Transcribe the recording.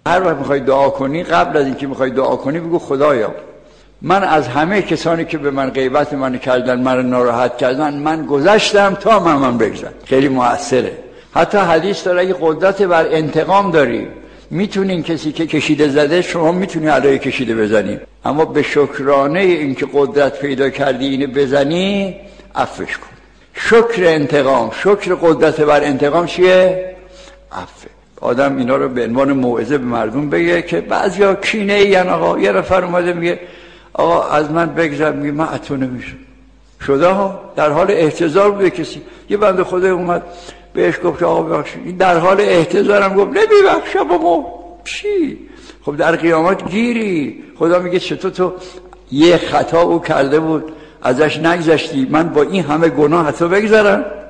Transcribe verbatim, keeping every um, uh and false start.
هر وقت میخوای دعا کنی، قبل از اینکه میخوای دعا کنی بگو خدایا من از همه کسانی که به من غیبت من کردن، من ناراحت کردن، من گذشتم تا من من بگذرم. خیلی موثره. حتی حدیث داره اگه قدرت بر انتقام داری، میتونین کسی که کشیده زده، شما میتونی علیه کشیده بزنی، اما به شکرانه این که قدرت پیدا کردی اینو بزنی، عفوش کن. شکر انتقام، شکر قدرت بر انتقام چیه؟ عفو. آدم اینا رو به عنوان موعظه به مردم بگه که بعضیا کینه ای یعنی آقا یه نفر اومده میگه آقا از من بگذر، میگه من اتو نمیشم. شده ها در حال احتضار بوده کسی، یه بنده خدا اومد بهش گفت آقا ببخشید، این در حال احتضارم گفت نمیبخشم. بابا چی؟ خب در قیامت گیری. خدا میگه چطور تو یه خطا او کرده بود ازش نگذشتی، من با این همه گناه تو بگذرم؟